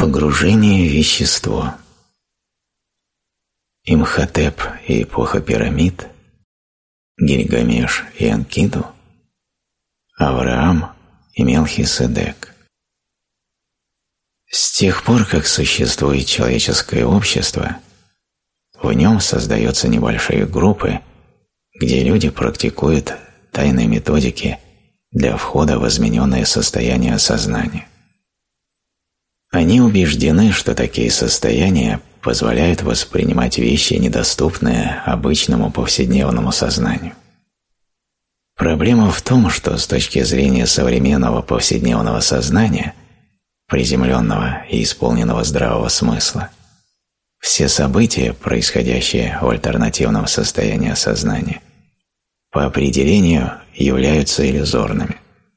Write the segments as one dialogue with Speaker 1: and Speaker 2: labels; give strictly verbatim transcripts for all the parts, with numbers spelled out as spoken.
Speaker 1: Погружение в вещество. Имхотеп и эпоха пирамид, Гильгамеш и Энкиду, Авраам и Мелхиседек. С тех пор, как существует человеческое общество, в нем создаются небольшие группы, где люди практикуют тайные методики для входа в измененное состояние сознания. Они убеждены, что такие состояния позволяют воспринимать вещи, недоступные обычному повседневному сознанию. Проблема в том, что с точки зрения современного повседневного сознания, приземленного и исполненного здравого смысла, все события, происходящие в альтернативном состоянии сознания, по определению являются иллюзорными.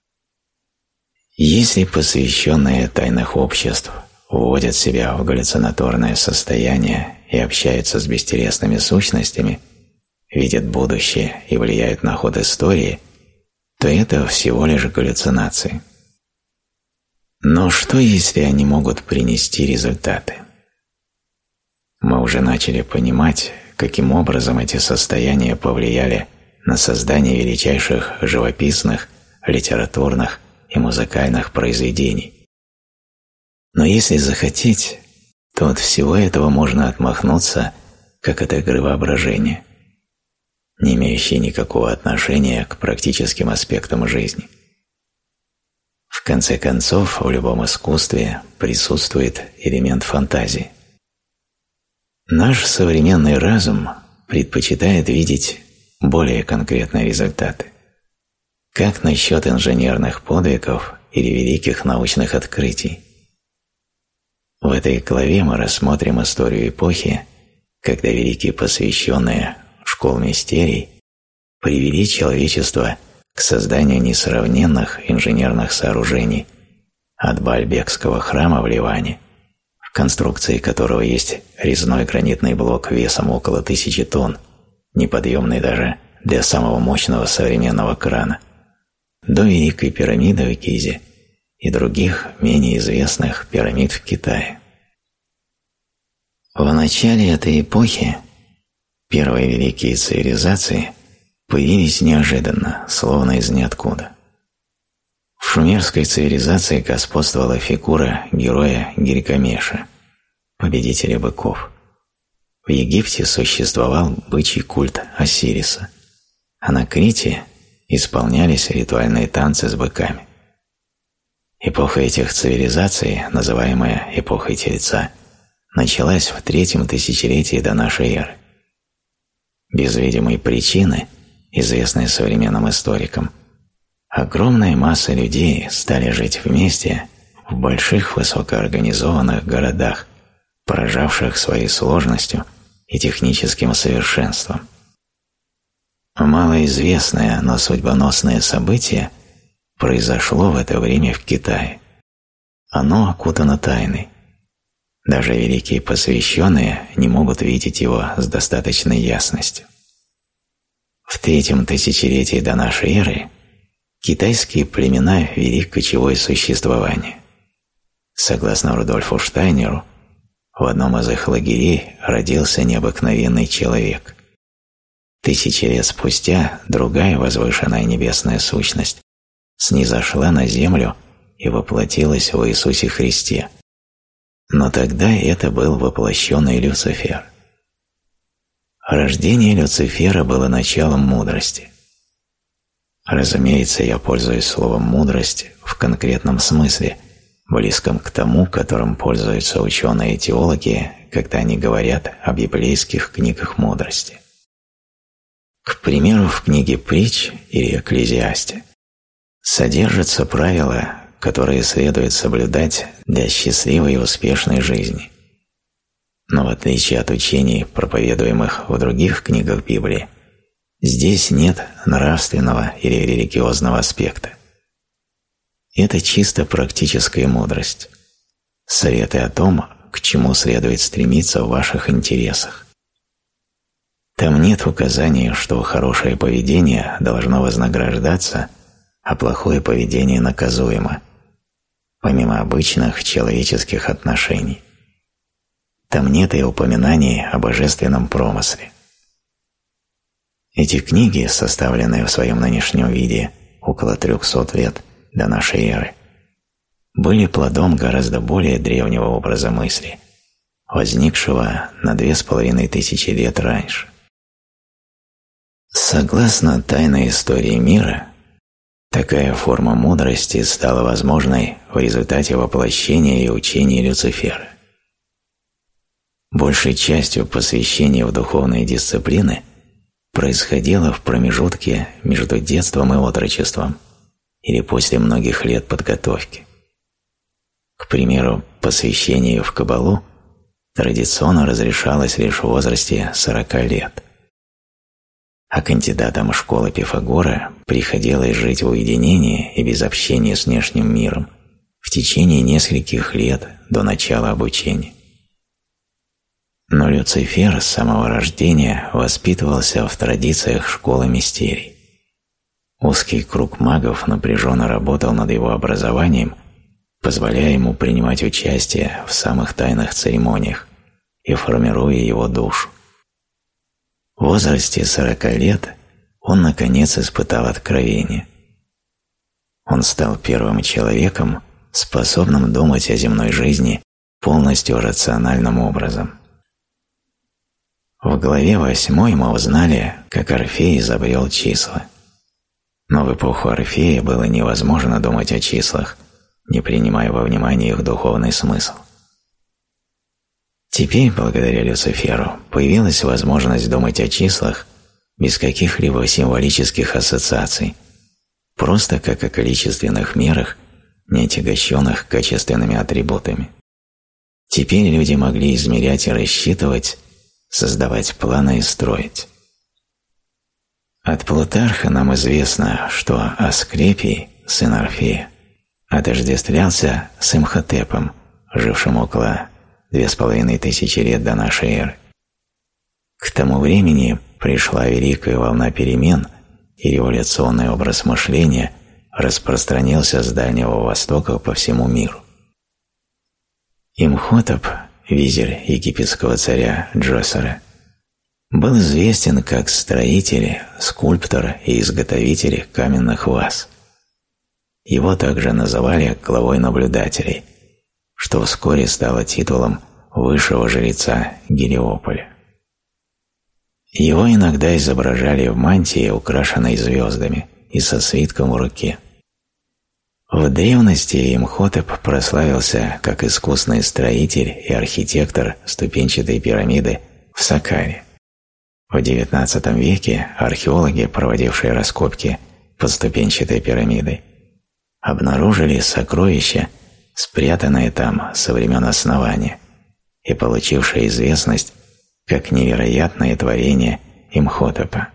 Speaker 1: Если посвященные тайных обществ вводят себя в галлюцинаторное состояние и общаются с бестелесными сущностями, видят будущее и влияют на ход истории, то это всего лишь галлюцинации. Но что, если они могут принести результаты? Мы уже начали понимать, каким образом эти состояния повлияли на создание величайших живописных, литературных и музыкальных произведений. Но если захотеть, то от всего этого можно отмахнуться, как от игры воображения, не имеющей никакого отношения к практическим аспектам жизни. В конце концов, в любом искусстве присутствует элемент фантазии. Наш современный разум предпочитает видеть более конкретные результаты. Как насчет инженерных подвигов или великих научных открытий? В этой главе мы рассмотрим историю эпохи, когда великие посвященные школ мистерий привели человечество к созданию несравненных инженерных сооружений от Баальбекского храма в Ливане, в конструкции которого есть резной гранитный блок весом около тысячи тонн, неподъемный даже для самого мощного современного крана, до Великой пирамиды в Гизе и других менее известных пирамид в Китае. В начале этой эпохи первые великие цивилизации появились неожиданно, словно из ниоткуда. В шумерской цивилизации господствовала фигура героя Гильгамеша, победителя быков. В Египте существовал бычий культ Осириса, а на Крите исполнялись ритуальные танцы с быками. Эпоха этих цивилизаций, называемая эпохой Тельца, началась в третьем тысячелетии до нашей эры. Без видимой причины, известной современным историкам, огромная масса людей стали жить вместе в больших высокоорганизованных городах, поражавших своей сложностью и техническим совершенством. Малоизвестное, но судьбоносное событие произошло в это время в Китае. Оно окутано тайной. Даже великие посвященные не могут видеть его с достаточной ясностью. В третьем тысячелетии до нашей эры китайские племена вели кочевое существование. Согласно Рудольфу Штайнеру, в одном из их лагерей родился необыкновенный человек. Тысячи лет спустя другая возвышенная небесная сущность снизошла на землю и воплотилась в Иисусе Христе. Но тогда это был воплощенный Люцифер. Рождение Люцифера было началом мудрости. Разумеется, я пользуюсь словом «мудрость» в конкретном смысле, близком к тому, которым пользуются ученые и теологи, когда они говорят о библейских книгах мудрости. К примеру, в книге «Притч» или «Экклезиасте» содержатся правила, которые следует соблюдать для счастливой и успешной жизни. Но в отличие от учений, проповедуемых в других книгах Библии, здесь нет нравственного или религиозного аспекта. Это чисто практическая мудрость, советы о том, к чему следует стремиться в ваших интересах. Там нет указания, что хорошее поведение должно вознаграждаться, а плохое поведение наказуемо. помимо обычных человеческих отношений. Там нет и упоминаний о божественном промысле. Эти книги, составленные в своем нынешнем виде около трехсот лет до нашей эры, были плодом гораздо более древнего образа мысли, возникшего на две с половиной тысячи лет раньше. Согласно тайной истории мира, такая форма мудрости стала возможной в результате воплощения и учения Люцифера. Большей частью посвящения в духовные дисциплины происходило в промежутке между детством и отрочеством или после многих лет подготовки. К примеру, посвящение в Каббалу традиционно разрешалось лишь в возрасте сорока лет, а кандидатам школы Пифагора приходилось жить в уединении и без общения с внешним миром в течение нескольких лет до начала обучения. Но Люцифер с самого рождения воспитывался в традициях школы мистерий. Узкий круг магов напряженно работал над его образованием, позволяя ему принимать участие в самых тайных церемониях и формируя его душу. В возрасте сорока лет он, наконец, испытал откровение. Он стал первым человеком, способным думать о земной жизни полностью рациональным образом. В главе восьмой мы узнали, как Орфей изобрел числа. Но в эпоху Орфея было невозможно думать о числах, не принимая во внимание их духовный смысл. Теперь, благодаря Люциферу, появилась возможность думать о числах без каких-либо символических ассоциаций, просто как о количественных мерах, не отягощенных качественными атрибутами. Теперь люди могли измерять и рассчитывать, создавать планы и строить. От Плутарха нам известно, что Асклепий, сын Орфея, отождествлялся с Имхотепом, жившим около две с половиной тысячи лет до нашей эры. К тому времени пришла великая волна перемен, и революционный образ мышления распространился с Дальнего Востока по всему миру. Имхотеп, визирь египетского царя Джосера, был известен как строитель, скульптор и изготовитель каменных ваз. Его также называли главой наблюдателей, что вскоре стало титулом высшего жреца Гелиополя. Его иногда изображали в мантии, украшенной звездами, и со свитком в руке. В древности Имхотеп прославился как искусный строитель и архитектор ступенчатой пирамиды в Саккаре. В девятнадцатом веке археологи, проводившие раскопки под ступенчатой пирамидой, обнаружили сокровища, спрятанные там со времен основания и получившие известность как невероятные творения Имхотепа.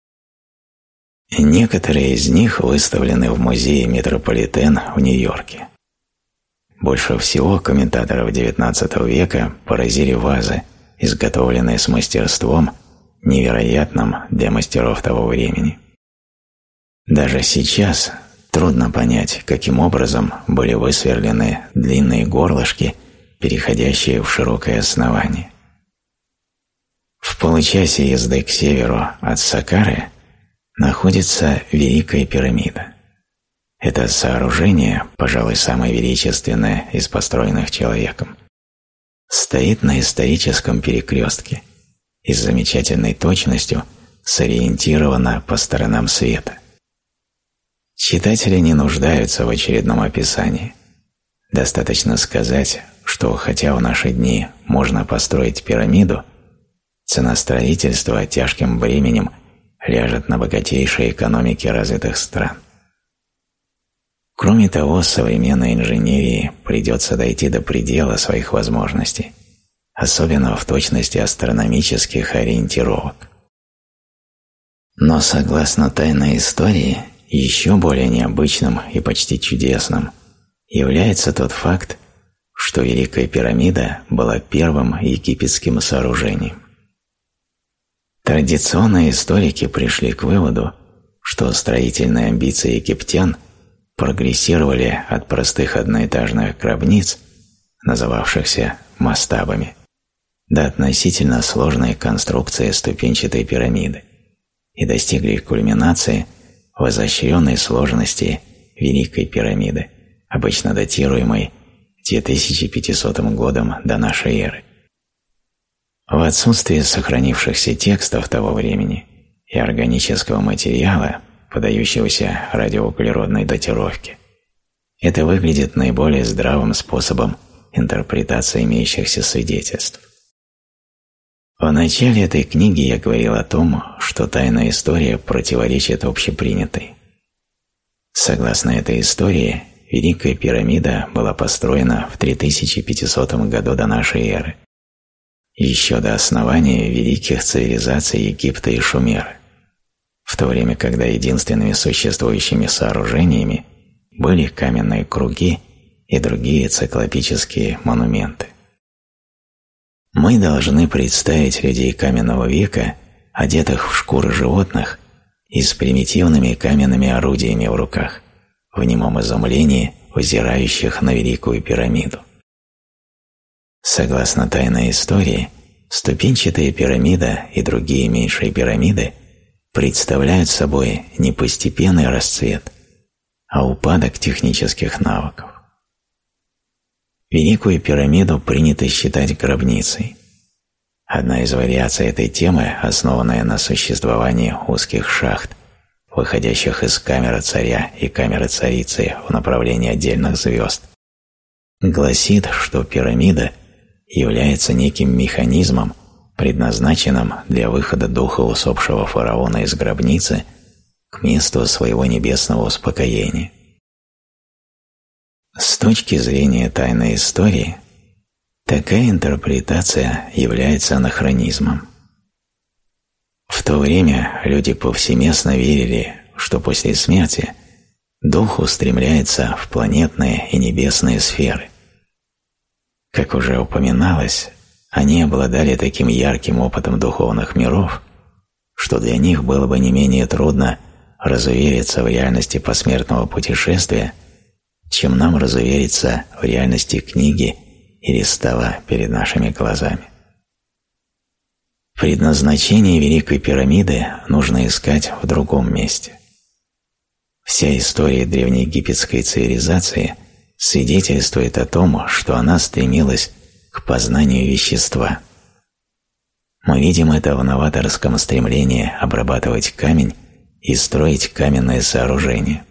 Speaker 1: Некоторые из них выставлены в музее Метрополитен в Нью-Йорке. Больше всего комментаторов девятнадцатого века поразили вазы, изготовленные с мастерством, невероятным для мастеров того времени. Даже сейчас трудно понять, каким образом были высверлены длинные горлышки, переходящие в широкое основание. В получасе езды к северу от Саккары находится Великая пирамида. Это сооружение, пожалуй, самое величественное из построенных человеком, стоит на историческом перекрестке и с замечательной точностью сориентировано по сторонам света. Читатели не нуждаются в очередном описании. Достаточно сказать, что хотя в наши дни можно построить пирамиду, цена строительства тяжким бременем ляжет на богатейшие экономики развитых стран. Кроме того, современной инженерии придется дойти до предела своих возможностей, особенно в точности астрономических ориентировок. Но согласно тайной истории, еще более необычным и почти чудесным является тот факт, что Великая пирамида была первым египетским сооружением. Традиционные историки пришли к выводу, что строительные амбиции египтян прогрессировали от простых одноэтажных гробниц, называвшихся мастабами, до относительно сложной конструкции ступенчатой пирамиды и достигли кульминации в изощренной сложности Великой пирамиды, обычно датируемой две тысячи пятисотым годом до нашей эры. В отсутствие сохранившихся текстов того времени и органического материала, поддающегося радиоуглеродной датировке, это выглядит наиболее здравым способом интерпретации имеющихся свидетельств. В начале этой книги я говорил о том, что тайная история противоречит общепринятой. Согласно этой истории, Великая пирамида была построена в три тысячи пятисотом году до нашей эры, еще до основания великих цивилизаций Египта и Шумера, в то время, когда единственными существующими сооружениями были каменные круги и другие циклопические монументы. Мы должны представить людей каменного века, одетых в шкуры животных и с примитивными каменными орудиями в руках, в немом изумлении взирающих на Великую пирамиду. Согласно тайной истории, ступенчатая пирамида и другие меньшие пирамиды представляют собой не постепенный расцвет, а упадок технических навыков. Великую пирамиду принято считать гробницей. Одна из вариаций этой темы, основанная на существовании узких шахт, выходящих из камеры царя и камеры царицы в направлении отдельных звезд, гласит, что пирамида является неким механизмом, предназначенным для выхода духа усопшего фараона из гробницы к месту своего небесного успокоения. С точки зрения тайной истории, такая интерпретация является анахронизмом. В то время люди повсеместно верили, что после смерти дух устремляется в планетные и небесные сферы. Как уже упоминалось, они обладали таким ярким опытом духовных миров, что для них было бы не менее трудно разувериться в реальности посмертного путешествия, чем нам разувериться в реальности книги или стола перед нашими глазами. Предназначение Великой пирамиды нужно искать в другом месте. Вся история древнеегипетской цивилизации свидетельствует о том, что она стремилась к познанию вещества. Мы видим это в новаторском стремлении обрабатывать камень и строить каменные сооружения.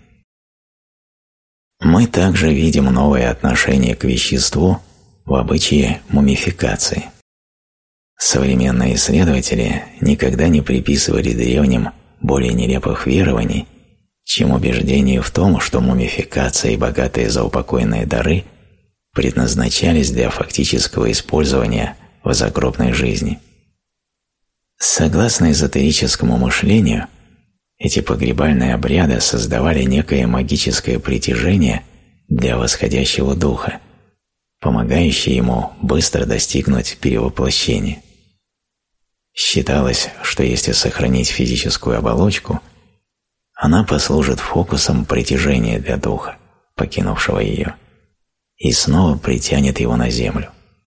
Speaker 1: Мы также видим новое отношение к веществу в обычае мумификации. Современные исследователи никогда не приписывали древним более нелепых верований, чем убеждение в том, что мумификация и богатые заупокойные дары предназначались для фактического использования в загробной жизни. Согласно эзотерическому мышлению, эти погребальные обряды создавали некое магическое притяжение для восходящего духа, помогающее ему быстро достигнуть перевоплощения. Считалось, что если сохранить физическую оболочку, она послужит фокусом притяжения для духа, покинувшего ее, и снова притянет его на землю.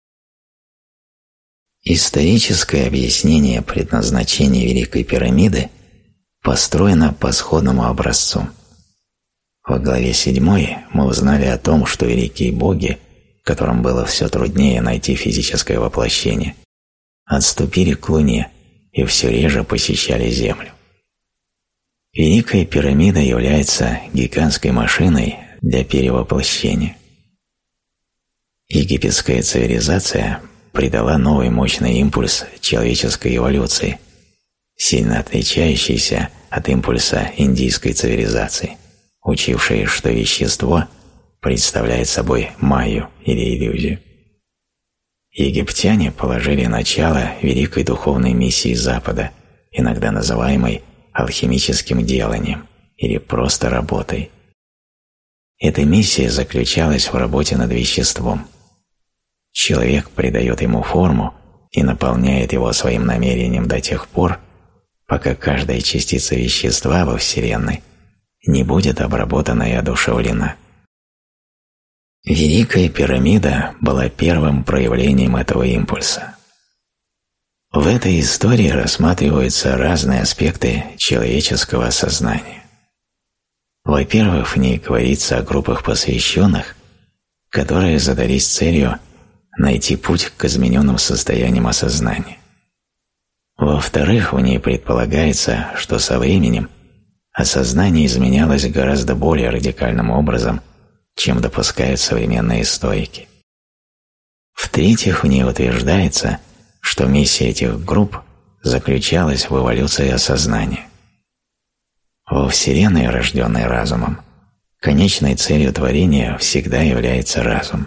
Speaker 1: Историческое объяснение предназначения Великой пирамиды построено по сходному образцу. В главе седьмой мы узнали о том, что великие боги, которым было все труднее найти физическое воплощение, отступили к Луне и все реже посещали Землю. Великая пирамида является гигантской машиной для перевоплощения. Египетская цивилизация придала новый мощный импульс человеческой эволюции, сильно отличающийся от импульса индийской цивилизации, учившей, что вещество представляет собой майю или иллюзию. Египтяне положили начало великой духовной миссии Запада, иногда называемой алхимическим деланием или просто работой. Эта миссия заключалась в работе над веществом. Человек придает ему форму и наполняет его своим намерением до тех пор, пока каждая частица вещества во Вселенной не будет обработана и одушевлена. Великая пирамида была первым проявлением этого импульса. В этой истории рассматриваются разные аспекты человеческого сознания. Во-первых, в ней говорится о группах посвященных, которые задались целью найти путь к измененным состояниям осознания. Во-вторых, в ней предполагается, что со временем осознание изменялось гораздо более радикальным образом, чем допускают современные стоики. В-третьих, в ней утверждается, что миссия этих групп заключалась в эволюции осознания. Во Вселенной, рожденной разумом, конечной целью творения всегда является разум.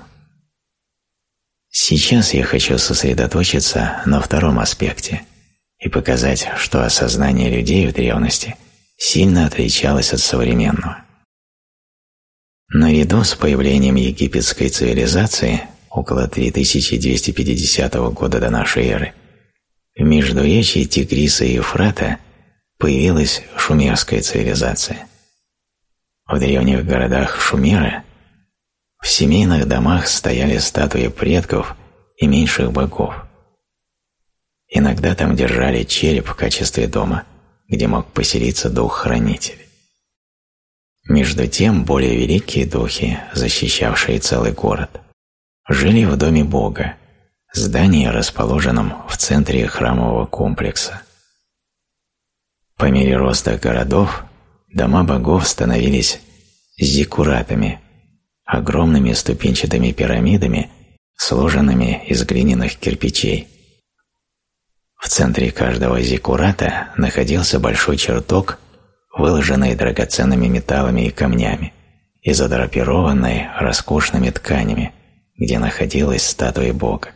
Speaker 1: Сейчас я хочу сосредоточиться на втором аспекте и показать, что осознание людей в древности сильно отличалось от современного. Наряду с появлением египетской цивилизации около три тысячи двести пятидесятого года до нашей эры в междуречии Тигриса и Ефрата появилась шумерская цивилизация. В древних городах Шумера в семейных домах стояли статуи предков и меньших богов. Иногда там держали череп в качестве дома, где мог поселиться дух-хранитель. Между тем, более великие духи, защищавшие целый город, жили в доме Бога, здании, расположенном в центре храмового комплекса. По мере роста городов, дома богов становились зиккуратами, огромными ступенчатыми пирамидами, сложенными из глиняных кирпичей. В центре каждого зиккурата находился большой чертог, выложенный драгоценными металлами и камнями и задрапированный роскошными тканями, где находилась статуя Бога.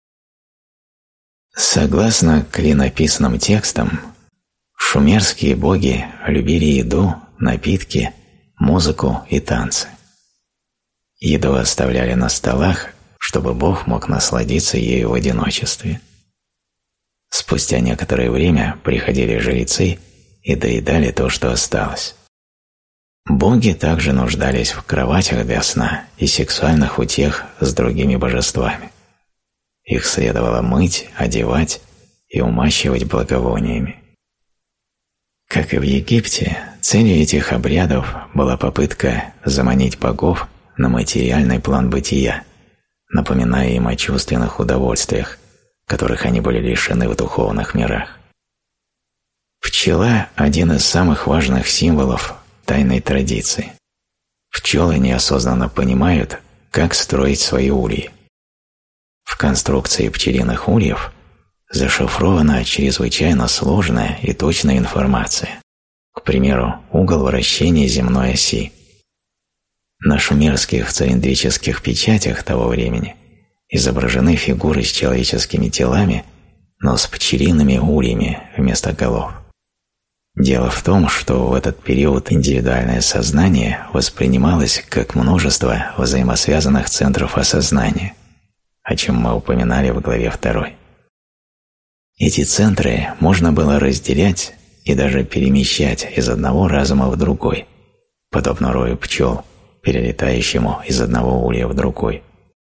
Speaker 1: Согласно клинописным текстам, шумерские боги любили еду, напитки, музыку и танцы. Еду оставляли на столах, чтобы Бог мог насладиться ею в одиночестве. Спустя некоторое время приходили жрецы и доедали то, что осталось. Боги также нуждались в кроватях для сна и сексуальных утех с другими божествами. Их следовало мыть, одевать и умащивать благовониями. Как и в Египте, целью этих обрядов была попытка заманить богов на материальный план бытия, напоминая им о чувственных удовольствиях, которых они были лишены в духовных мирах. Пчела – один из самых важных символов тайной традиции. Пчелы неосознанно понимают, как строить свои ульи. В конструкции пчелиных ульев зашифрована чрезвычайно сложная и точная информация, к примеру, угол вращения земной оси. На шумерских цилиндрических печатях того времени изображены фигуры с человеческими телами, но с пчелиными ульями вместо голов. Дело в том, что в этот период индивидуальное сознание воспринималось как множество взаимосвязанных центров осознания, о чем мы упоминали в главе второй. Эти центры можно было разделять и даже перемещать из одного разума в другой, подобно рою пчел, перелетающему из одного улья в другой.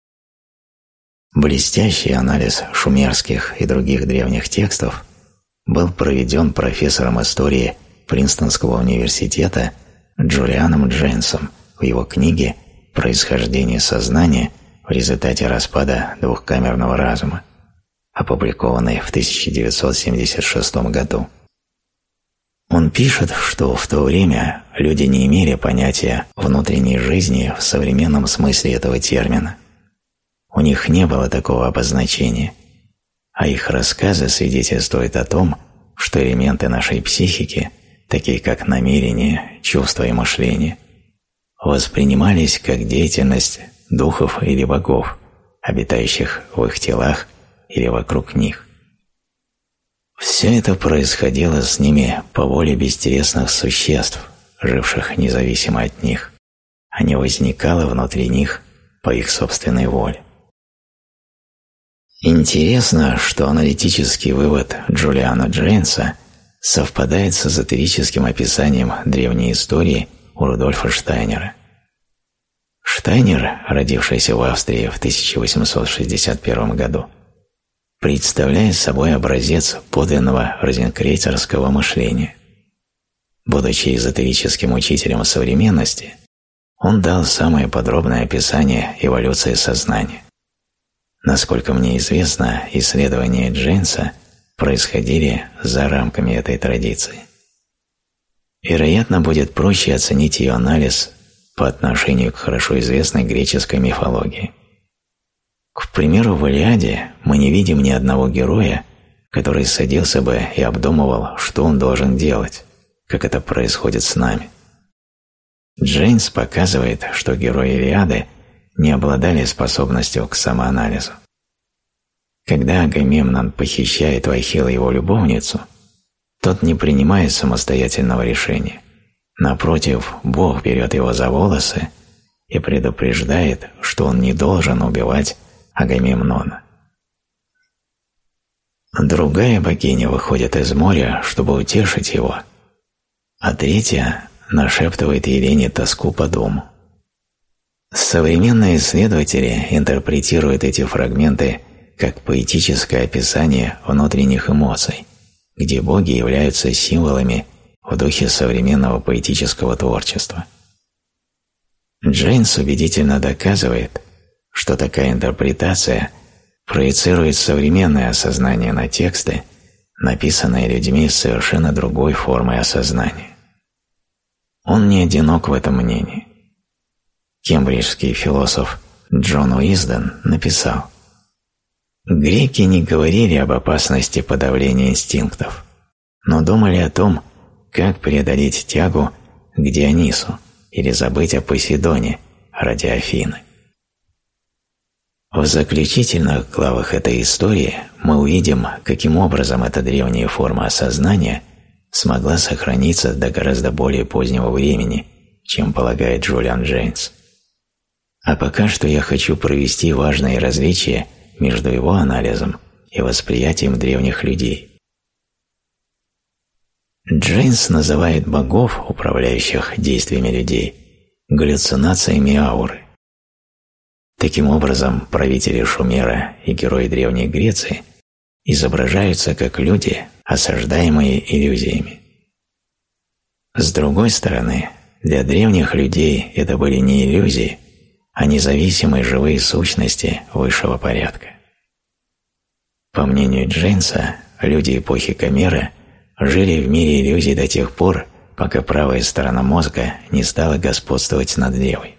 Speaker 1: Блестящий анализ шумерских и других древних текстов был проведен профессором истории Принстонского университета Джулианом Джейнсом в его книге «Происхождение сознания в результате распада двухкамерного разума», опубликованной в тысяча девятьсот семьдесят шестом году. Он пишет, что в то время люди не имели понятия внутренней жизни в современном смысле этого термина. У них не было такого обозначения, а их рассказы свидетельствуют о том, что элементы нашей психики, такие как намерения, чувства и мышление, воспринимались как деятельность духов или богов, обитающих в их телах или вокруг них. Все это происходило с ними по воле бестелесных существ, живших независимо от них, а не возникало внутри них по их собственной воле. Интересно, что аналитический вывод Джулиана Джейнса совпадает с эзотерическим описанием древней истории у Рудольфа Штайнера. Штайнер, родившийся в Австрии в тысяча восемьсот шестьдесят первом году, представляет собой образец подлинного розенкрейцерского мышления. Будучи эзотерическим учителем современности, он дал самое подробное описание эволюции сознания. Насколько мне известно, исследования Джейнса происходили за рамками этой традиции. Вероятно, будет проще оценить ее анализ по отношению к хорошо известной греческой мифологии. К примеру, в «Илиаде» мы не видим ни одного героя, который садился бы и обдумывал, что он должен делать, как это происходит с нами. Джейнс показывает, что герои «Илиады» не обладали способностью к самоанализу. Когда Агамемнон похищает у Ахилла его любовницу, тот не принимает самостоятельного решения. Напротив, Бог берет его за волосы и предупреждает, что он не должен убивать Агамемнона. Другая богиня выходит из моря, чтобы утешить его, а третья нашептывает Елене тоску по дому. Современные исследователи интерпретируют эти фрагменты как поэтическое описание внутренних эмоций, где боги являются символами в духе современного поэтического творчества. Джейнс убедительно доказывает, что такая интерпретация проецирует современное осознание на тексты, написанные людьми с совершенно другой формой осознания. Он не одинок в этом мнении. Кембриджский философ Джон Уизден написал: «Греки не говорили об опасности подавления инстинктов, но думали о том, как преодолеть тягу к Дионису или забыть о Посейдоне ради Афины». В заключительных главах этой истории мы увидим, каким образом эта древняя форма осознания смогла сохраниться до гораздо более позднего времени, чем полагает Джулиан Джейнс. А пока что я хочу провести важные различия между его анализом и восприятием древних людей. Джейнс называет богов, управляющих действиями людей, галлюцинациями ауры. Таким образом, правители Шумера и герои Древней Греции изображаются как люди, осаждаемые иллюзиями. С другой стороны, для древних людей это были не иллюзии, а независимые живые сущности высшего порядка. По мнению Джейнса, люди эпохи Гомера жили в мире иллюзий до тех пор, пока правая сторона мозга не стала господствовать над левой.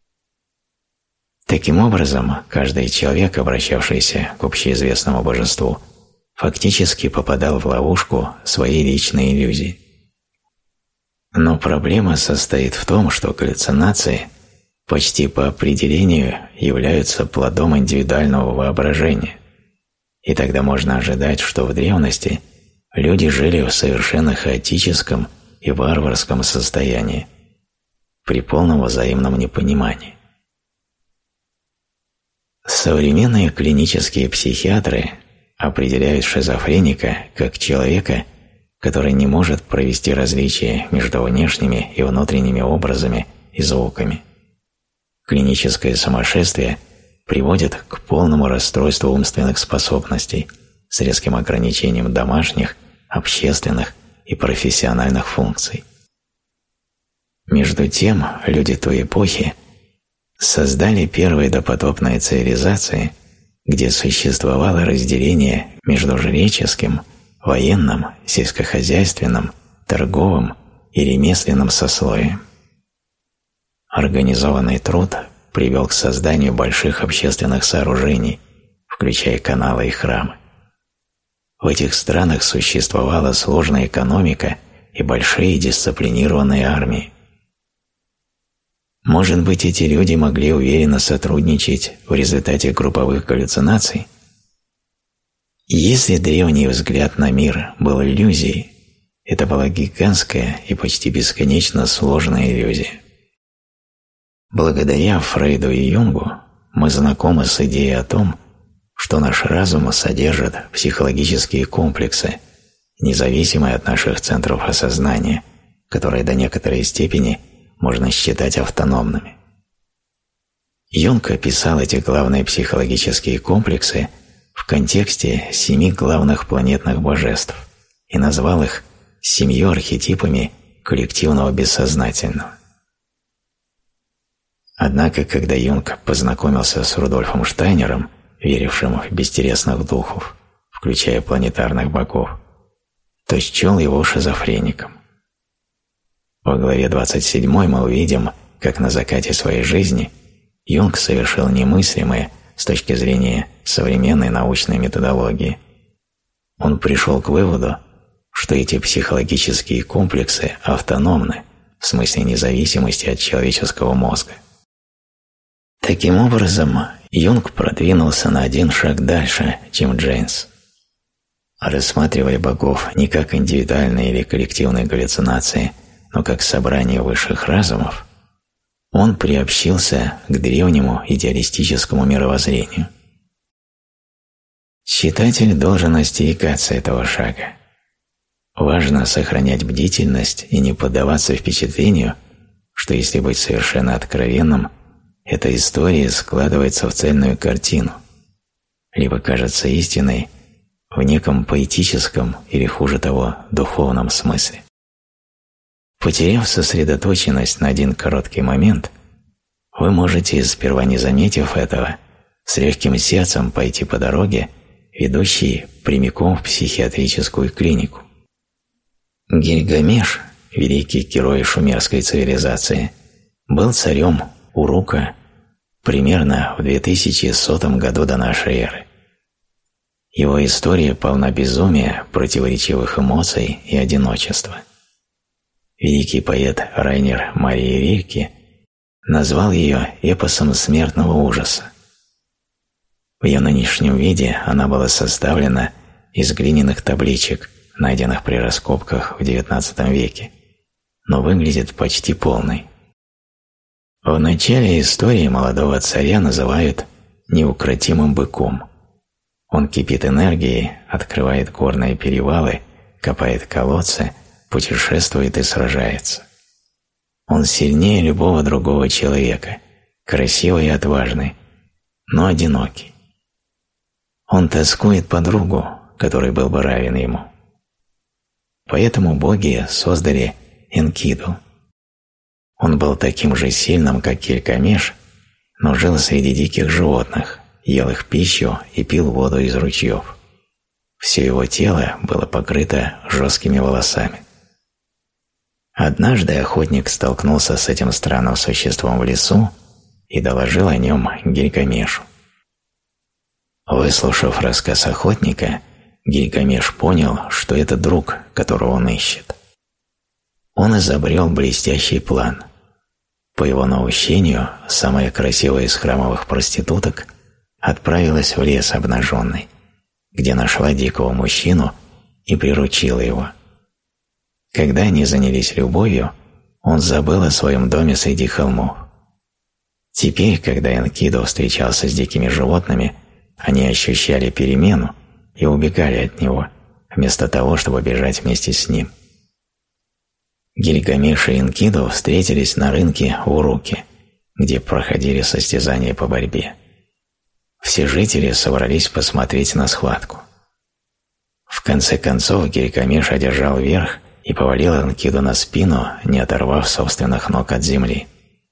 Speaker 1: Таким образом, каждый человек, обращавшийся к общеизвестному божеству, фактически попадал в ловушку своей личной иллюзии. Но проблема состоит в том, что галлюцинации почти по определению являются плодом индивидуального воображения, и тогда можно ожидать, что в древности люди жили в совершенно хаотическом и варварском состоянии, при полном взаимном непонимании. Современные клинические психиатры определяют шизофреника как человека, который не может провести различия между внешними и внутренними образами и звуками. Клиническое сумасшествие приводит к полному расстройству умственных способностей с резким ограничением домашних, общественных и профессиональных функций. Между тем, люди той эпохи создали первые допотопные цивилизации, где существовало разделение между жреческим, военным, сельскохозяйственным, торговым и ремесленным сословием. Организованный труд привел к созданию больших общественных сооружений, включая каналы и храмы. В этих странах существовала сложная экономика и большие дисциплинированные армии. Может быть, эти люди могли уверенно сотрудничать в результате групповых галлюцинаций? Если древний взгляд на мир был иллюзией, это была гигантская и почти бесконечно сложная иллюзия. Благодаря Фрейду и Юнгу мы знакомы с идеей о том, что наш разум содержит психологические комплексы, независимые от наших центров осознания, которые до некоторой степени можно считать автономными. Юнг описал эти главные психологические комплексы в контексте семи главных планетных божеств и назвал их семью архетипами коллективного бессознательного. Однако, когда Юнг познакомился с Рудольфом Штайнером, верившим в бестересных духов, включая планетарных богов, то счел его шизофреником. Во главе двадцать седьмой мы увидим, как на закате своей жизни Юнг совершил немыслимое с точки зрения современной научной методологии. Он пришел к выводу, что эти психологические комплексы автономны в смысле независимости от человеческого мозга. Таким образом, Юнг продвинулся на один шаг дальше, чем Джейнс. Рассматривая богов не как индивидуальные или коллективные галлюцинации, но как собрание высших разумов, он приобщился к древнему идеалистическому мировоззрению. Читатель должен остерегаться этого шага. Важно сохранять бдительность и не поддаваться впечатлению, что если быть совершенно откровенным, эта история складывается в цельную картину, либо кажется истиной в неком поэтическом или, хуже того, духовном смысле. Потеряв сосредоточенность на один короткий момент, вы можете, сперва не заметив этого, с легким сердцем пойти по дороге, ведущей прямиком в психиатрическую клинику. Гильгамеш, великий герой шумерской цивилизации, был царем Урука примерно в две тысячи сотом году до нашей эры. Его история полна безумия, противоречивых эмоций и одиночества. Великий поэт Райнер Мария Рильке назвал ее эпосом смертного ужаса. В ее нынешнем виде она была составлена из глиняных табличек, найденных при раскопках в девятнадцатом веке, но выглядит почти полной. В начале истории молодого царя называют неукротимым быком. Он кипит энергией, открывает горные перевалы, копает колодцы, путешествует и сражается. Он сильнее любого другого человека, красивый и отважный, но одинокий. Он тоскует по другу, который был бы равен ему. Поэтому боги создали Энкиду. Он был таким же сильным, как Гильгамеш, но жил среди диких животных, ел их пищу и пил воду из ручьев. Все его тело было покрыто жесткими волосами. Однажды охотник столкнулся с этим странным существом в лесу и доложил о нем Гильгамешу. Выслушав рассказ охотника, Гильгамеш понял, что это друг, которого он ищет. Он изобрел блестящий план. По его наущению, самая красивая из храмовых проституток отправилась в лес обнаженной, где нашла дикого мужчину и приручила его. Когда они занялись любовью, он забыл о своем доме среди холмов. Теперь, когда Энкиду встречался с дикими животными, они ощущали перемену и убегали от него, вместо того, чтобы бежать вместе с ним. Гильгамеш и Энкиду встретились на рынке в Уруке, где проходили состязания по борьбе. Все жители собрались посмотреть на схватку. В конце концов Гильгамеш одержал верх и повалил Энкиду на спину, не оторвав собственных ног от земли.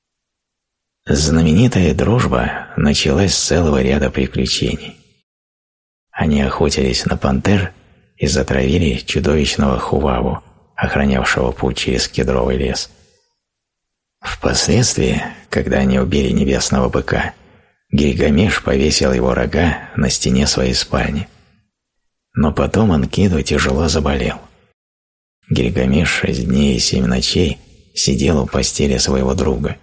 Speaker 1: Знаменитая дружба началась с целого ряда приключений. Они охотились на пантер и затравили чудовищного Хуваву, охранявшего путь через кедровый лес. Впоследствии, когда они убили небесного быка, Гильгамеш повесил его рога на стене своей спальни. Но потом Энкиду тяжело заболел. Гильгамеш шесть дней и семь ночей сидел у постели своего друга.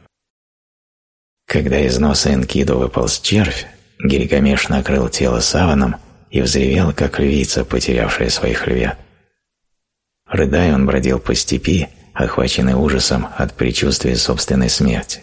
Speaker 1: Когда из носа Энкиду выполз червь, Гильгамеш накрыл тело саваном и взревел, как львица, потерявшая своих львят. Рыдая, он бродил по степи, охваченный ужасом от предчувствия собственной смерти.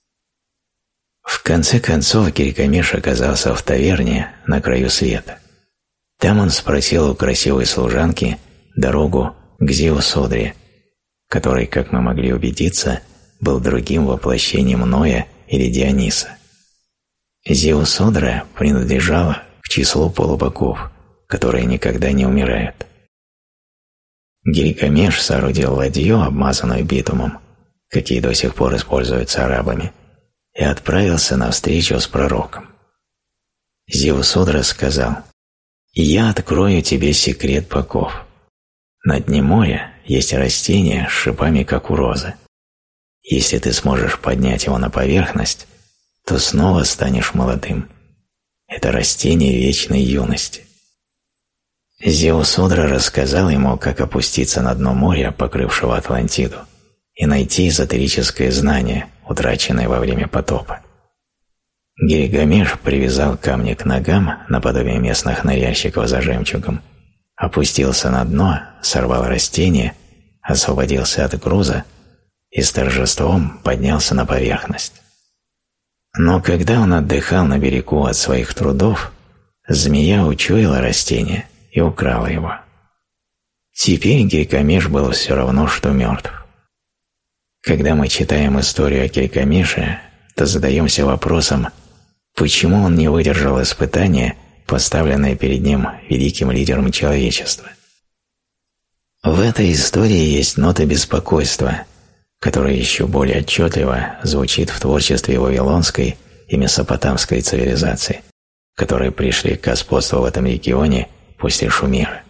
Speaker 1: В конце концов Гильгамеш оказался в таверне на краю света. Там он спросил у красивой служанки дорогу к Зиусодре, который, как мы могли убедиться, был другим воплощением Ноя или Диониса. Зеусодра принадлежала к числу полубогов, которые никогда не умирают. Гильгамеш соорудил ладью, обмазанную битумом, какие до сих пор используются арабами, и отправился на встречу с пророком. Зеусодра сказал: «Я открою тебе секрет богов. На дне моря есть растение с шипами, как у розы. Если ты сможешь поднять его на поверхность, то снова станешь молодым. Это растение вечной юности». Зеусодра рассказал ему, как опуститься на дно моря, покрывшего Атлантиду, и найти эзотерическое знание, утраченное во время потопа. Гильгамеш привязал камни к ногам, наподобие местных ныряльщиков за жемчугом, опустился на дно, сорвал растение, освободился от груза и с торжеством поднялся на поверхность. Но когда он отдыхал на берегу от своих трудов, змея учуяла растение и украла его. Теперь Гильгамеш был все равно, что мертв. Когда мы читаем историю о Гильгамеше, то задаемся вопросом, почему он не выдержал испытания, поставленное перед ним великим лидером человечества. В этой истории есть нота беспокойства, которая еще более отчетливо звучит в творчестве вавилонской и месопотамской цивилизаций, которые пришли к господству в этом регионе после Шумера.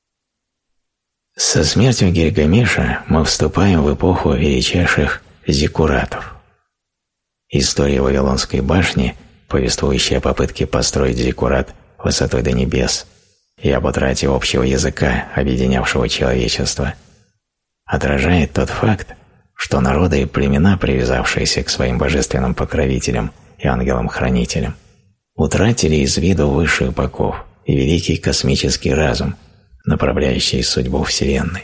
Speaker 1: Со смертью Гильгамеша мы вступаем в эпоху величайших зиккуратов. История Вавилонской башни, повествующая о попытке построить зиккурат высотой до небес и об утрате общего языка, объединявшего человечество, отражает тот факт, что народы и племена, привязавшиеся к своим божественным покровителям и ангелам-хранителям, утратили из виду высших богов и великий космический разум, направляющий судьбу Вселенной.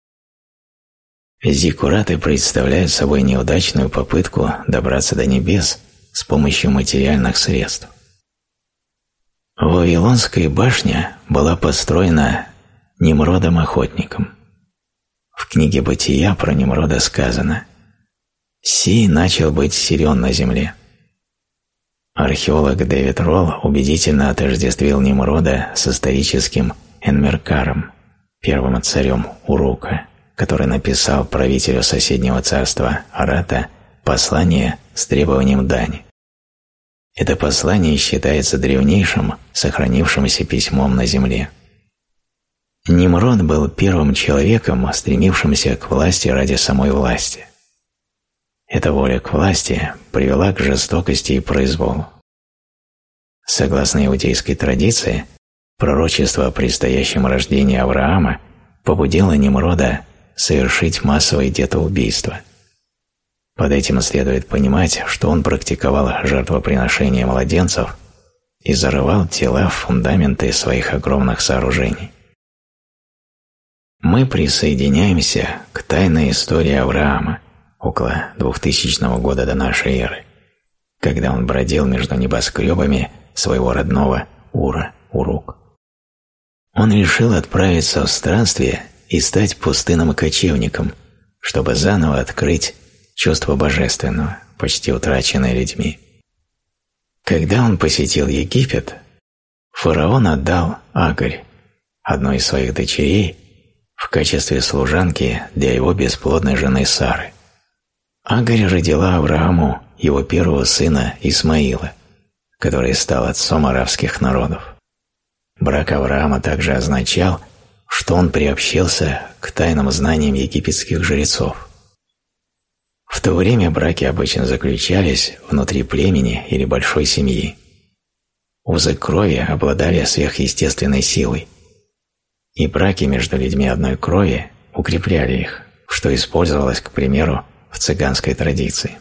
Speaker 1: Зиккураты представляют собой неудачную попытку добраться до небес с помощью материальных средств. Вавилонская башня была построена Немродом-охотником. В книге «Бытия» про Немрода сказано: «Сей начал быть силен на земле». Археолог Дэвид Ролл убедительно отождествил Немрода с историческим Энмеркаром, первым царем Урука, который написал правителю соседнего царства Арата послание с требованием дани. Это послание считается древнейшим, сохранившимся письмом на земле. Немрод был первым человеком, стремившимся к власти ради самой власти. Эта воля к власти привела к жестокости и произволу. Согласно иудейской традиции, пророчество о предстоящем рождении Авраама побудило Немрода совершить массовое детоубийство. Под этим следует понимать, что он практиковал жертвоприношение младенцев и зарывал тела в фундаменты своих огромных сооружений. Мы присоединяемся к тайной истории Авраама около двухтысячного года до нашей эры, когда он бродил между небоскребами своего родного Ура, Урук. Он решил отправиться в странствие и стать пустынным кочевником, чтобы заново открыть чувство божественного, почти утраченное людьми. Когда он посетил Египет, фараон отдал Агарь, одну из своих дочерей, в качестве служанки для его бесплодной жены Сары. Агарь родила Аврааму его первого сына Исмаила, который стал отцом арабских народов. Брак Авраама также означал, что он приобщился к тайным знаниям египетских жрецов. В то время браки обычно заключались внутри племени или большой семьи. Узы крови обладали сверхъестественной силой, и браки между людьми одной крови укрепляли их, что использовалось, к примеру, в цыганской традиции.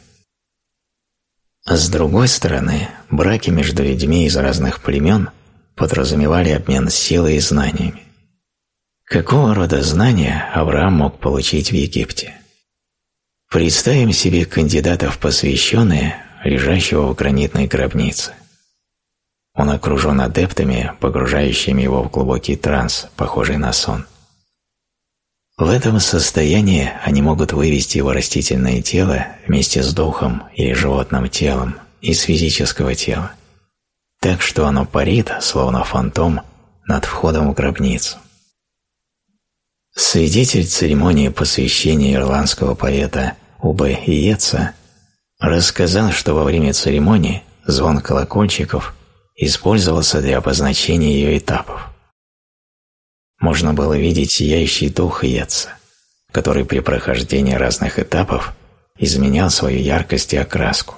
Speaker 1: С другой стороны, браки между людьми из разных племен подразумевали обмен силой и знаниями. Какого рода знания Авраам мог получить в Египте? Представим себе кандидата в посвященные, лежащего в гранитной гробнице. Он окружен адептами, погружающими его в глубокий транс, похожий на сон. В этом состоянии они могут вывести его растительное тело вместе с духом или животным телом из физического тела, так что оно парит, словно фантом, над входом в гробницу. Свидетель церемонии посвящения ирландского поэта Убе Иеца рассказал, что во время церемонии звон колокольчиков использовался для обозначения ее этапов. Можно было видеть сияющий дух Иеца, который при прохождении разных этапов изменял свою яркость и окраску.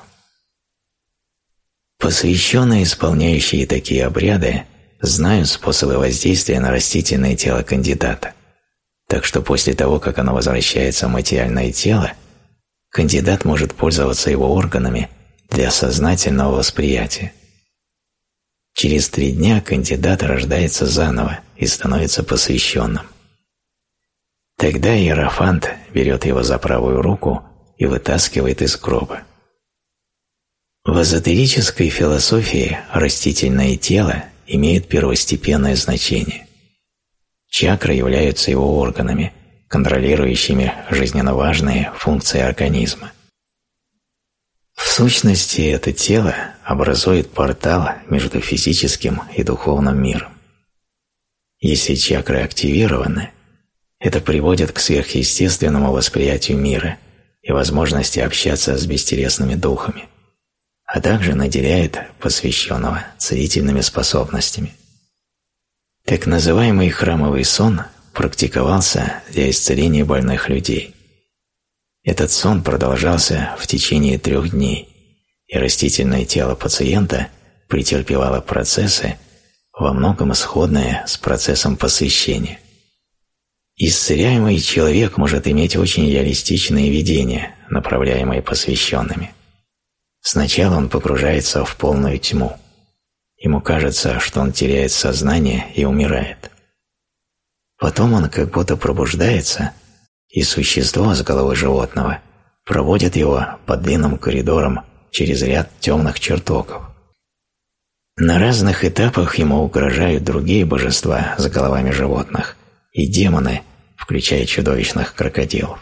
Speaker 1: Посвященные, исполняющие такие обряды, знают способы воздействия на растительное тело кандидата, так что после того, как оно возвращается в материальное тело, кандидат может пользоваться его органами для сознательного восприятия. Через три дня кандидат рождается заново и становится посвященным. Тогда иерофант берет его за правую руку и вытаскивает из гроба. В эзотерической философии растительное тело имеет первостепенное значение. Чакры являются его органами, контролирующими жизненно важные функции организма. В сущности, это тело образует портал между физическим и духовным миром. Если чакры активированы, это приводит к сверхъестественному восприятию мира и возможности общаться с бестелесными духами, а также наделяет посвященного целительными способностями. Так называемый храмовый сон практиковался для исцеления больных людей. Этот сон продолжался в течение трех дней, и растительное тело пациента претерпевало процессы, во многом сходные с процессом посвящения. Исцеляемый человек может иметь очень реалистичные видения, направляемые посвященными. Сначала он погружается в полную тьму. Ему кажется, что он теряет сознание и умирает. Потом он как будто пробуждается, и существо с головой животного проводит его по длинным коридорам через ряд темных чертогов. На разных этапах ему угрожают другие божества с головами животных и демоны, включая чудовищных крокодилов.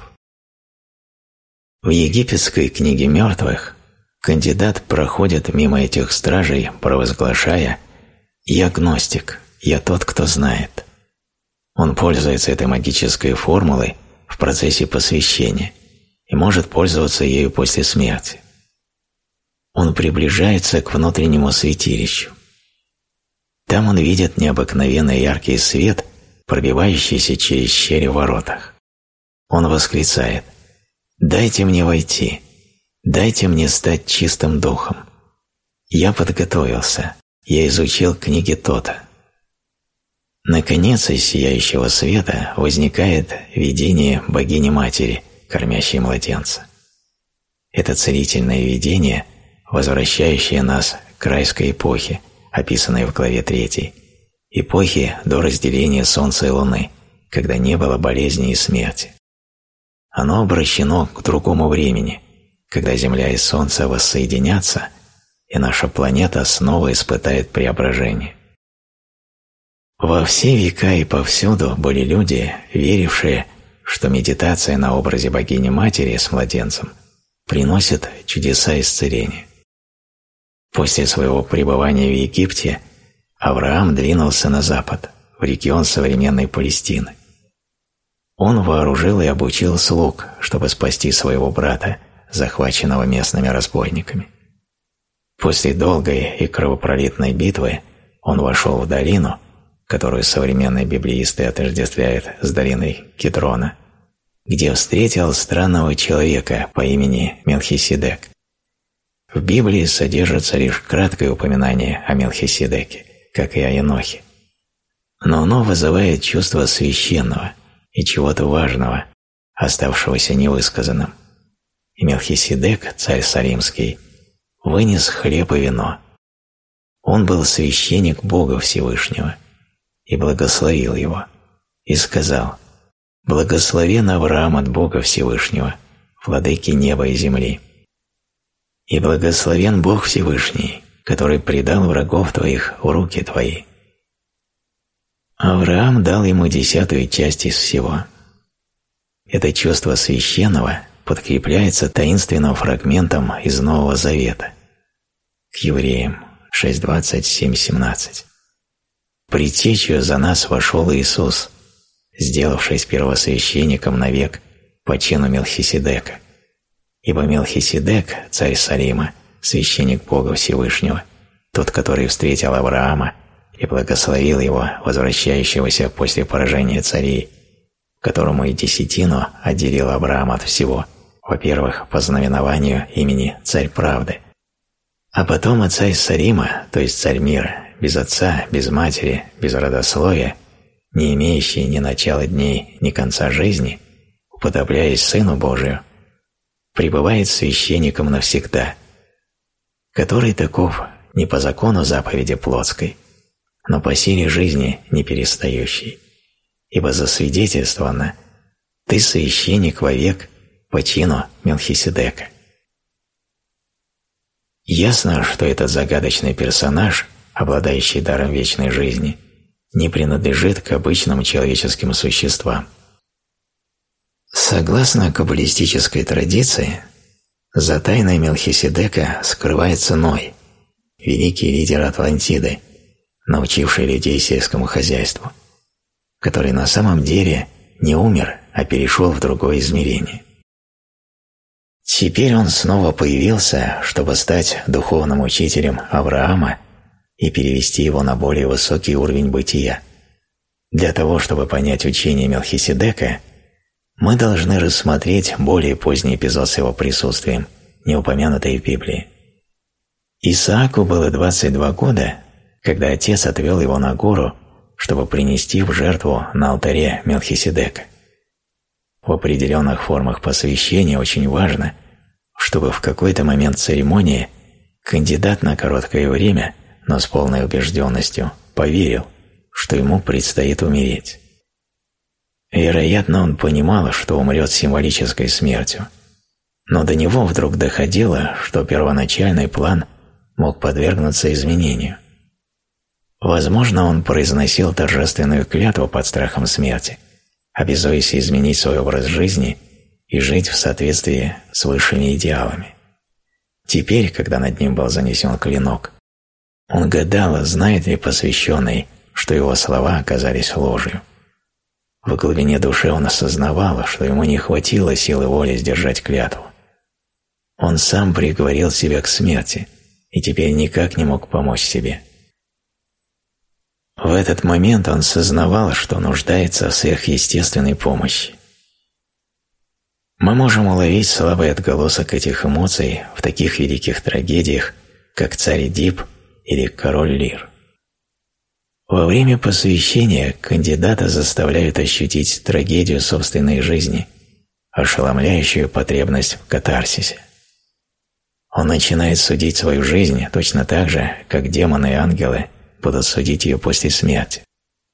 Speaker 1: В египетской книге мертвых кандидат проходит мимо этих стражей, провозглашая «Я гностик, я тот, кто знает». Он пользуется этой магической формулой в процессе посвящения и может пользоваться ею после смерти. Он приближается к внутреннему святилищу. Там он видит необыкновенно яркий свет, пробивающийся через щели в воротах. Он восклицает: «Дайте мне войти, дайте мне стать чистым духом. Я подготовился, я изучил книги Тота». Наконец, из сияющего света возникает видение богини-матери, кормящей младенца. Это целительное видение, возвращающее нас к райской эпохе, описанной в главе третьей, эпохи до разделения Солнца и Луны, когда не было болезни и смерти. Оно обращено к другому времени, когда Земля и Солнце воссоединятся, и наша планета снова испытает преображение. Во все века и повсюду были люди, верившие, что медитация на образе богини-матери с младенцем приносит чудеса исцеления. После своего пребывания в Египте Авраам двинулся на запад, в регион современной Палестины. Он вооружил и обучил слуг, чтобы спасти своего брата, захваченного местными разбойниками. После долгой и кровопролитной битвы он вошел в долину, которую современные библеисты отождествляют с долиной Кедрона, где встретил странного человека по имени Мелхиседек. В Библии содержится лишь краткое упоминание о Мелхиседеке, как и о Енохе. Но оно вызывает чувство священного и чего-то важного, оставшегося невысказанным. И Мелхиседек, царь Салимский, вынес хлеб и вино. Он был священник Бога Всевышнего и благословил его, и сказал: «Благословен Авраам от Бога Всевышнего, владыки неба и земли. И благословен Бог Всевышний, который предал врагов твоих в руки твои». Авраам дал ему десятую часть из всего. это чувство священного подкрепляется таинственным фрагментом из Нового Завета. К Евреям шесть двадцать, семь семнадцать. «Предтечью за нас вошел Иисус, сделавшись первосвященником навек по чину Мелхиседека. Ибо Мелхиседек, царь Салима, священник Бога Всевышнего, тот, который встретил Авраама и благословил его, возвращающегося после поражения царей, которому и десятину отделил Авраам от всего, во-первых, по знаменованию имени Царь Правды, а потом и царь Салима, то есть царь мира, без отца, без матери, без родословия, не имеющий ни начала дней, ни конца жизни, уподобляясь Сыну Божию, пребывает священником навсегда, который таков не по закону заповеди плотской, но по силе жизни не перестающей, ибо засвидетельствовано: «Ты священник вовек по чину Мелхиседека». Ясно, что этот загадочный персонаж, обладающий даром вечной жизни, не принадлежит к обычным человеческим существам. Согласно каббалистической традиции, за тайной Мелхиседека скрывается Ной, великий лидер Атлантиды, научивший людей сельскому хозяйству, который на самом деле не умер, а перешел в другое измерение. Теперь он снова появился, чтобы стать духовным учителем Авраама и перевести его на более высокий уровень бытия. Для того, чтобы понять учение Мелхиседека, мы должны рассмотреть более поздний эпизод с его присутствием, не упомянутый в Библии. Исааку было двадцать два года, когда отец отвел его на гору, чтобы принести в жертву на алтаре Мелхиседека. В определенных формах посвящения очень важно, чтобы в какой-то момент церемонии кандидат на короткое время, но с полной убежденностью, поверил, что ему предстоит умереть. Вероятно, он понимал, что умрет символической смертью, но до него вдруг доходило, что первоначальный план мог подвергнуться изменению. Возможно, он произносил торжественную клятву под страхом смерти, обязуясь изменить свой образ жизни и жить в соответствии с высшими идеалами. Теперь, когда над ним был занесен клинок, он гадал, знает ли посвященный, что его слова оказались ложью. В глубине души он осознавал, что ему не хватило силы воли сдержать клятву. Он сам приговорил себя к смерти и теперь никак не мог помочь себе. В этот момент он сознавал, что нуждается в сверхъестественной помощи. Мы можем уловить слабый отголосок этих эмоций в таких великих трагедиях, как «Царь Эдип» или «Король Лир». Во время посвящения кандидата заставляют ощутить трагедию собственной жизни, ошеломляющую потребность в катарсисе. Он начинает судить свою жизнь точно так же, как демоны и ангелы будут судить ее после смерти.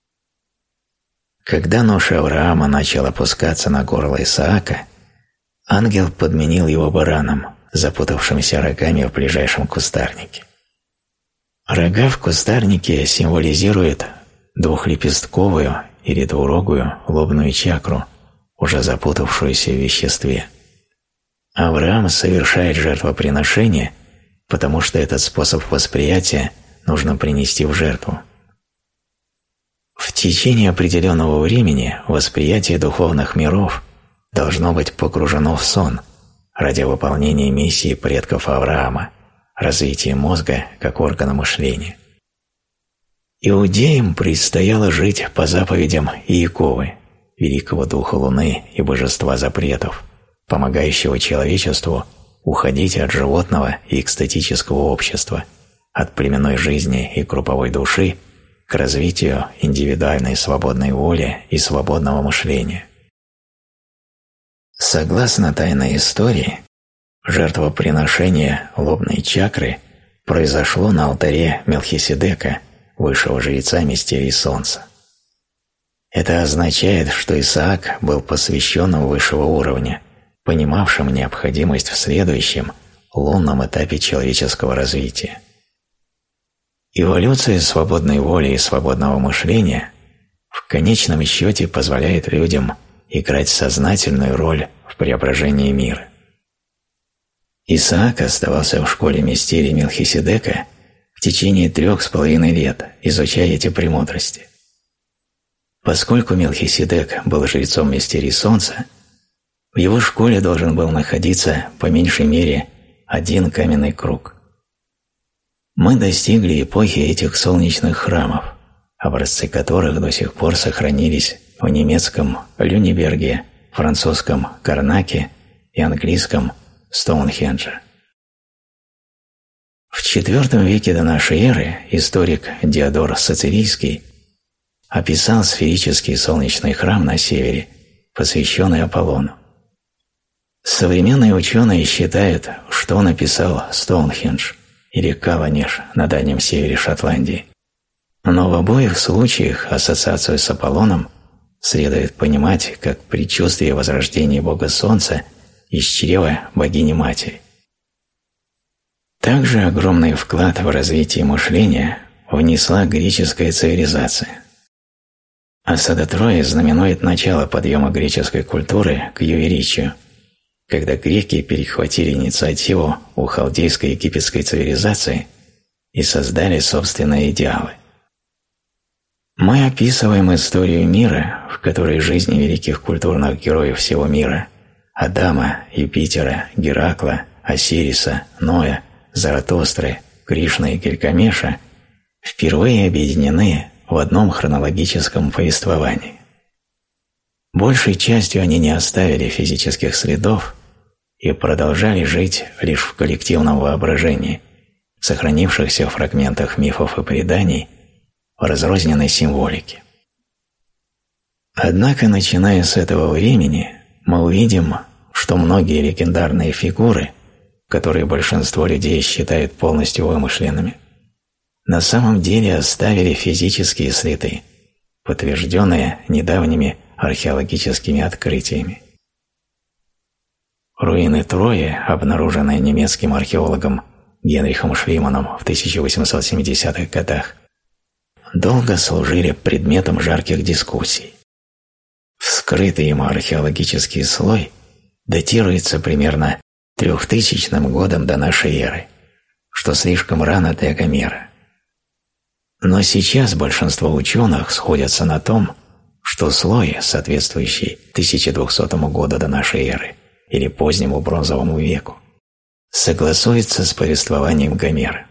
Speaker 1: Когда нож Авраама начал опускаться на горло Исаака, ангел подменил его бараном, запутавшимся рогами в ближайшем кустарнике. Рога в кустарнике символизируют двухлепестковую или двурогую лобную чакру, уже запутавшуюся в веществе. Авраам совершает жертвоприношение, потому что этот способ восприятия нужно принести в жертву. В течение определенного времени восприятие духовных миров должно быть погружено в сон ради выполнения миссии предков Авраама, развития мозга как органа мышления. Иудеям предстояло жить по заповедям Иеговы, великого духа Луны и божества запретов, помогающего человечеству уходить от животного и экстатического общества, от племенной жизни и групповой души к развитию индивидуальной свободной воли и свободного мышления. Согласно тайной истории, жертвоприношение лобной чакры произошло на алтаре Мелхиседека, высшего жреца мистерии Солнца. Это означает, что Исаак был посвященным высшего уровня, понимавшим необходимость в следующем, лунном этапе человеческого развития. Эволюция свободной воли и свободного мышления в конечном счете позволяет людям играть сознательную роль в преображении мира. Исаак оставался в школе мистерий Мелхиседека в течение трех с половиной лет, изучая эти премудрости. Поскольку Мелхиседек был жрецом мистерий Солнца, в его школе должен был находиться по меньшей мере один каменный круг. Мы достигли эпохи этих солнечных храмов, образцы которых до сих пор сохранились в немецком Люнеберге, французском Карнаке и английском Стоунхендже. В четвёртом веке до нашей эры историк Диодор Сицилийский описал сферический солнечный храм на севере, посвященный Аполлону. Современные ученые считают, что он описал Стоунхендж или Каланеш на дальнем севере Шотландии, но в обоих случаях ассоциацию с Аполлоном следует понимать как предчувствие возрождения Бога Солнца из чрева богини-матери. Также огромный вклад в развитие мышления внесла греческая цивилизация. Осада Трои знаменует начало подъема греческой культуры к ее величию, когда греки перехватили инициативу у халдейской египетской цивилизации и создали собственные идеалы. Мы описываем историю мира, в которой жизни великих культурных героев всего мира – Адама, Юпитера, Геракла, Осириса, Ноя, Заратустры, Кришны и Гильгамеша – впервые объединены в одном хронологическом повествовании. Большей частью они не оставили физических следов и продолжали жить лишь в коллективном воображении, сохранившихся в фрагментах мифов и преданий, в разрозненной символике. Однако, начиная с этого времени, мы увидим, что многие легендарные фигуры, которые большинство людей считают полностью вымышленными, на самом деле оставили физические следы, подтвержденные недавними археологическими открытиями. Руины Трои, обнаруженные немецким археологом Генрихом Шлиманом в тысяча восемьсот семидесятых годах, долго служили предметом жарких дискуссий. Вскрытый им археологический слой датируется примерно трехтысячным годом до нашей эры, что слишком рано для Гомера. Но сейчас большинство ученых сходятся на том, что слой, соответствующий тысяча двухсотому году до нашей эры или позднему бронзовому веку, согласуется с повествованием Гомера.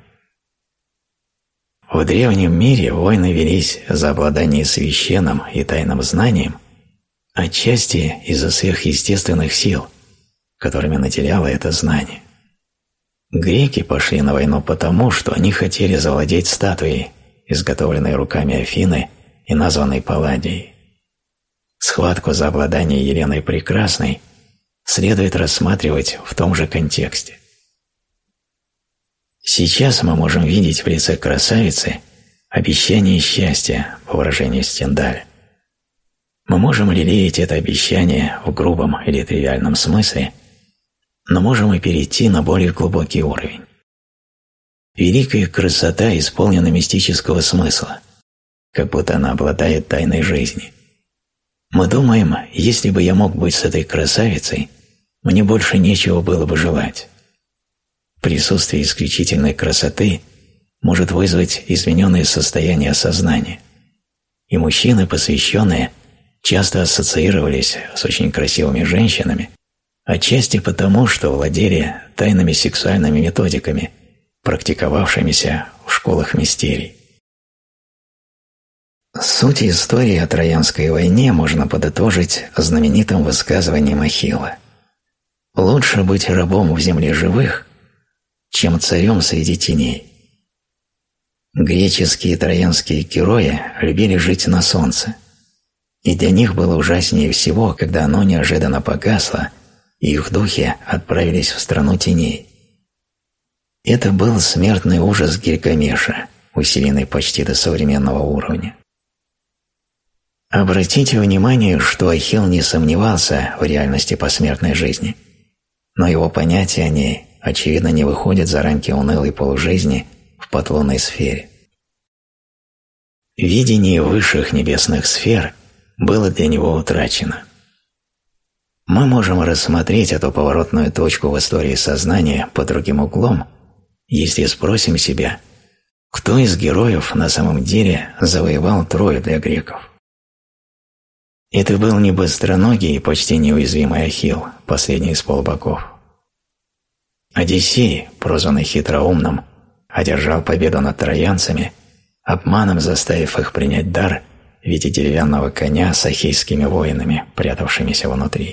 Speaker 1: В древнем мире войны велись за обладание священным и тайным знанием, отчасти из-за сверхъестественных сил, которыми наделяло это знание. Греки пошли на войну потому, что они хотели завладеть статуей, изготовленной руками Афины и названной Палладией. Схватку за обладание Еленой Прекрасной следует рассматривать в том же контексте. Сейчас мы можем видеть в лице красавицы обещание счастья, по выражению Стендаля. Мы можем лелеять это обещание в грубом или тривиальном смысле, но можем и перейти на более глубокий уровень. Великая красота исполнена мистического смысла, как будто она обладает тайной жизни. Мы думаем, если бы я мог быть с этой красавицей, мне больше нечего было бы желать. Присутствие исключительной красоты может вызвать измененное состояние сознания, и мужчины, посвященные, часто ассоциировались с очень красивыми женщинами, отчасти потому, что владели тайными сексуальными методиками, практиковавшимися в школах мистерий. Суть истории о Троянской войне можно подытожить знаменитым высказыванием Ахилла: «Лучше быть рабом в земле живых, чем царем среди теней». Греческие и троянские герои любили жить на солнце, и для них было ужаснее всего, когда оно неожиданно погасло, и их духи отправились в страну теней. Это был смертный ужас Гильгамеша, усиленный почти до современного уровня. Обратите внимание, что Ахилл не сомневался в реальности посмертной жизни, но его понятия о ней, очевидно, не выходят за рамки унылой полужизни в подлунной сфере. Видение высших небесных сфер было для него утрачено. Мы можем рассмотреть эту поворотную точку в истории сознания под другим углом, если спросим себя, кто из героев на самом деле завоевал Трою для греков. Это был не быстроногий и почти неуязвимый Ахилл, последний из полубогов. Одиссей, прозванный хитроумным, одержал победу над троянцами, обманом заставив их принять дар в виде деревянного коня с ахейскими воинами, прятавшимися внутри.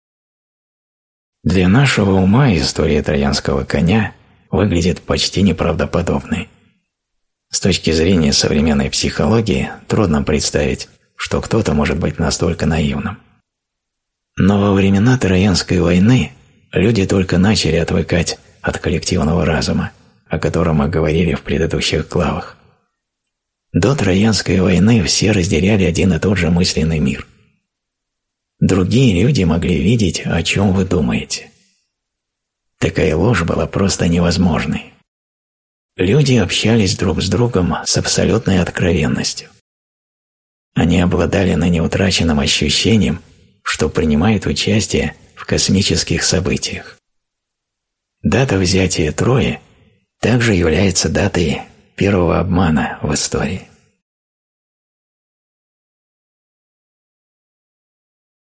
Speaker 1: Для нашего ума история троянского коня выглядит почти неправдоподобной. С точки зрения современной психологии трудно представить, что кто-то может быть настолько наивным. Но во времена Троянской войны люди только начали отвыкать от коллективного разума, о котором мы говорили в предыдущих главах. До Троянской войны все разделяли один и тот же мысленный мир. Другие люди могли видеть, о чем вы думаете. Такая ложь была просто невозможной. Люди общались друг с другом с абсолютной откровенностью. Они обладали ныне утраченным ощущением, что принимают участие в космических событиях. Дата взятия Трои также является датой первого обмана в истории.